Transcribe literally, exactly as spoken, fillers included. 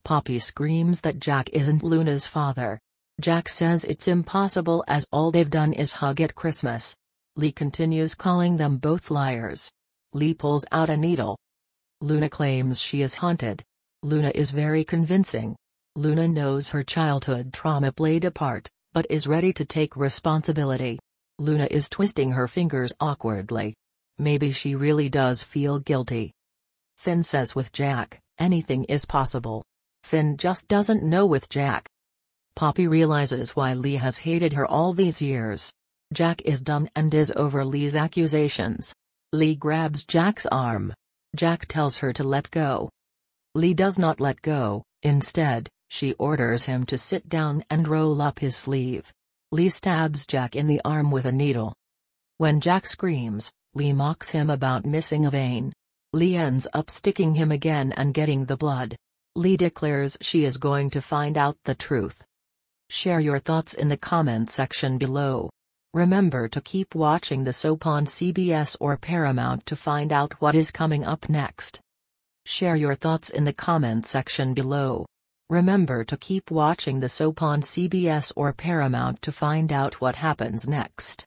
Poppy screams that Jack isn't Luna's father. Jack says it's impossible as all they've done is hug at Christmas. Lee continues calling them both liars. Lee pulls out a needle. Luna claims she is haunted. Luna is very convincing. Luna knows her childhood trauma played a part, but is ready to take responsibility. Luna is twisting her fingers awkwardly. Maybe she really does feel guilty. Finn says with Jack, anything is possible. Finn just doesn't know with Jack. Poppy realizes why Lee has hated her all these years. Jack is done and is over Lee's accusations. Lee grabs Jack's arm. Jack tells her to let go. Lee does not let go, instead, she orders him to sit down and roll up his sleeve. Lee stabs Jack in the arm with a needle. When Jack screams, Lee mocks him about missing a vein. Lee ends up sticking him again and getting the blood. Lee declares she is going to find out the truth. Share your thoughts in the comment section below. Remember to keep watching the soap on C B S or Paramount to find out what is coming up next. Share your thoughts in the comment section below. Remember to keep watching the soap on C B S or Paramount to find out what happens next.